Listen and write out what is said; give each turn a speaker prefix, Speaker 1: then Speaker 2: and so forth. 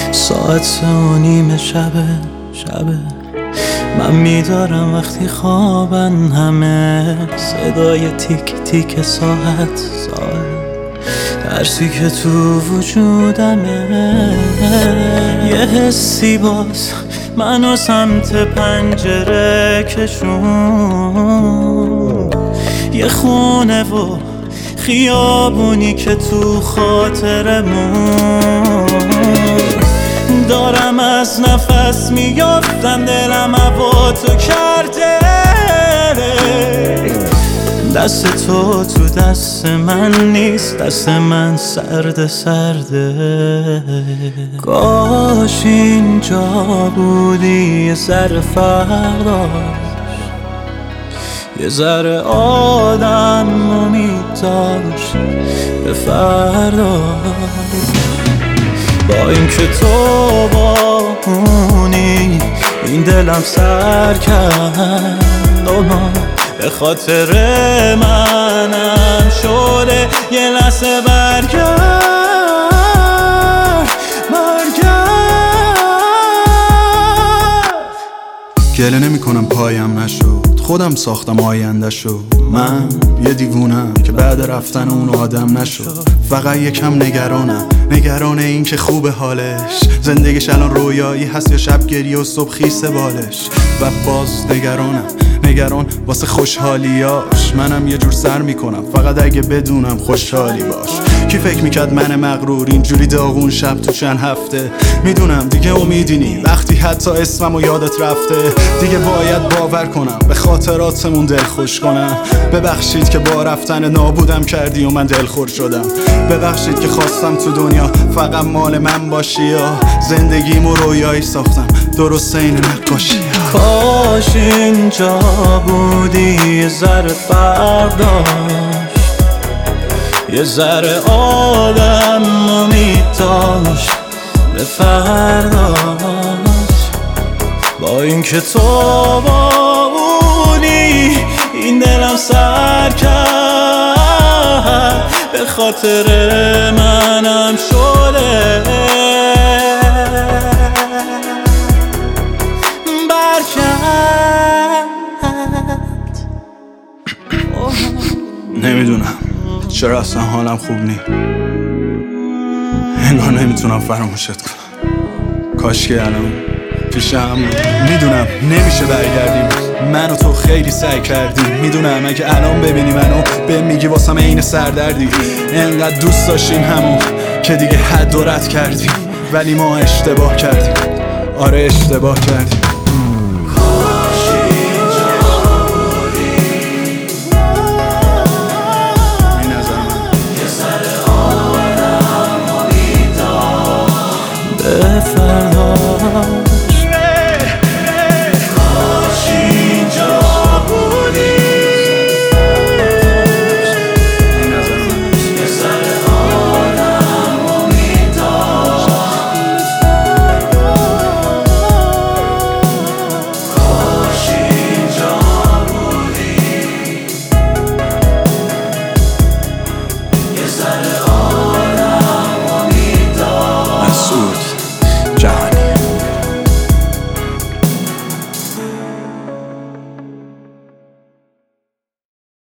Speaker 1: ساعت 3:30 شبه من میدارم وقتی خوابن همه، صدای تیک تیک ساعت درسی که تو وجودمه. یه حسی باز منو سمت پنجره کشون، یه خونه و خیابونی که تو خاطرمون. دارم از نفس میافتم، دلم هوا تو کرده، دست تو دست من نیست، دست من سرده. کاش اینجا بودی یه ذره فرق داشت، یه ذره آدم امید داشت به فردا. با این که تو بامونی این دلم سر کرد، به خاطر منم شده یه لحظه برگرد.
Speaker 2: گله نمی کنم پایم نشد، خودم ساختم آینده شد. من یه دیوونم که بعد رفتن اون آدم نشد. فقط یکم نگران این که خوب حالش، زندگیش الان رویایی هست یا شب گریه و صبح خیسه بالش. و باز نگران واسه خوشحالیاش. منم یه جور سر میکنم فقط اگه بدونم خوشحالی باش. کی فکر میکرد من مغرور اینجوری داغون شب تو چند هفته. میدونم دیگه امیدی نی وقتی حتی اسمم و یادت رفته. دیگه باید باور کنم به خاطراتمون دل خوش کنم. ببخشید که با رفتن نابودم کردی و من دلخور شدم. ببخشید که خواستم تو دنیا فقط مال من باشی، یا زندگیمو رویایی ساختم درست این نقاشی.
Speaker 1: کاش اینجا بودی یه ذره فرق داشت، یه ذره آدم امید داشت به فرداش. با این که تو بامونی این دلم سر کرد، به خاطر منم شده
Speaker 2: نمیدونم چرا اصلا حالم خوب نی. انگار نمیتونم فراموشت کنم. کاش که الان پیشم. میدونم نمیشه برگردیم، من و تو خیلی سعی کردیم. میدونم اگه الان ببینی منو به میگی واسم عین سردردی. انقدر دوست داشتیم همون که دیگه حد و رد کردیم، ولی ما اشتباه کردیم. آره اشتباه کردیم.